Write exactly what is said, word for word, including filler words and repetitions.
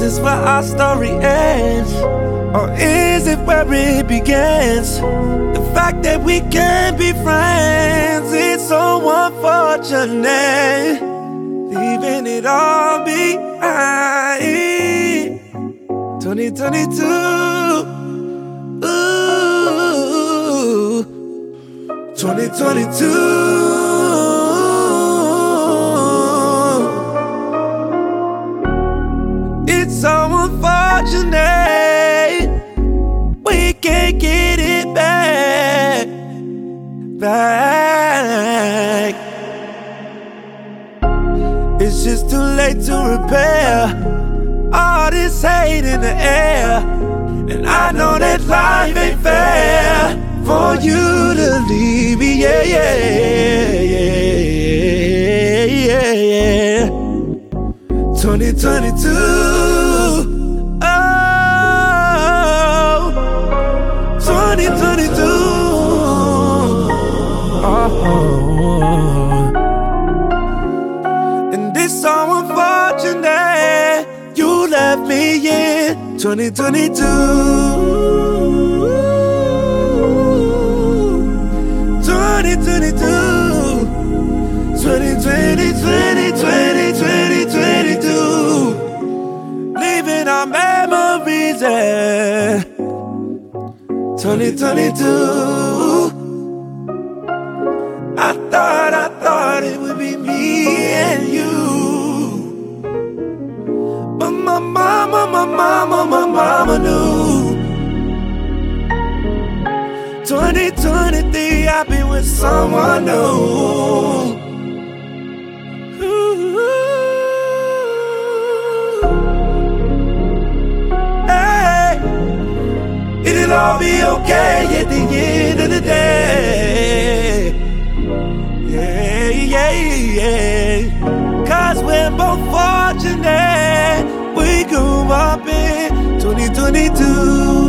this where our story ends? Or is it where it begins? The fact that we can't be friends, it's so unfortunate. Leaving it all behind. twenty twenty-two, ooh, twenty twenty-two. It's so unfortunate we can't get it back, back. It's just too late to repair all this hate in the air. And I know that life ain't fair for you to leave me, yeah, yeah, yeah, yeah, yeah. twenty twenty-two, oh, twenty twenty-two, oh. And it's so unfortunate you left me in twenty twenty-two. twenty twenty-two, twenty twenty, twenty twenty, twenty twenty-two, leaving our memories there. twenty twenty-two, I thought, I thought it would be me and you, but my mama, my mama, my mama knew. twenty twenty-three, I've been with someone new. Ooh, hey, it'll all be okay at the end of the day. Yeah, yeah, yeah. Cause we're both fortunate we grew up in twenty twenty-two.